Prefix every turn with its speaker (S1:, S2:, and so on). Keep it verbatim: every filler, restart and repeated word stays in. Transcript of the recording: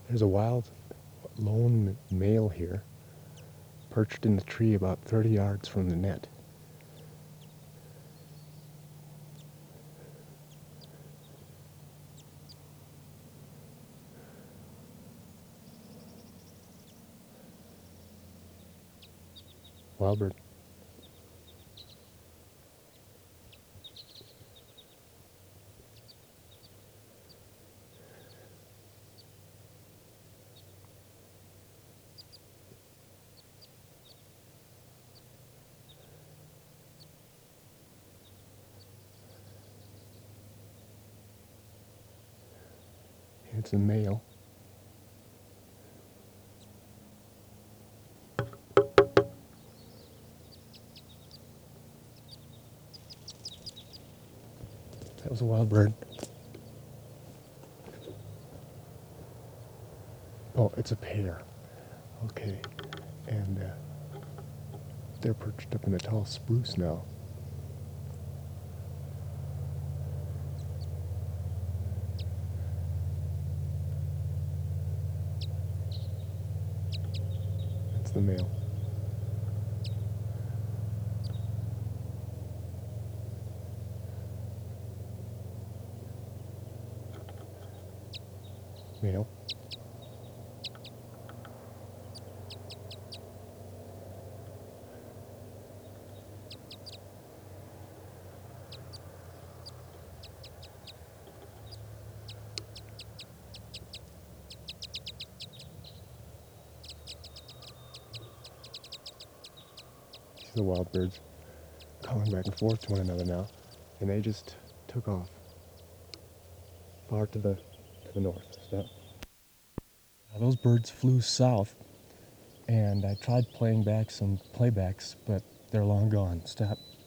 S1: There's a wild lone male here, perched in the tree about thirty yards from the net. Wild bird. It's a male. That was a wild bird. Oh, it's a pair. Okay. And uh, they're perched up in the tall spruce now. That's the male. Male. See the wild birds calling back and forth to one another now, and they just took off far to the to the north. Stop. Those birds flew south, and I tried playing back some playbacks, but they're long gone. Stop.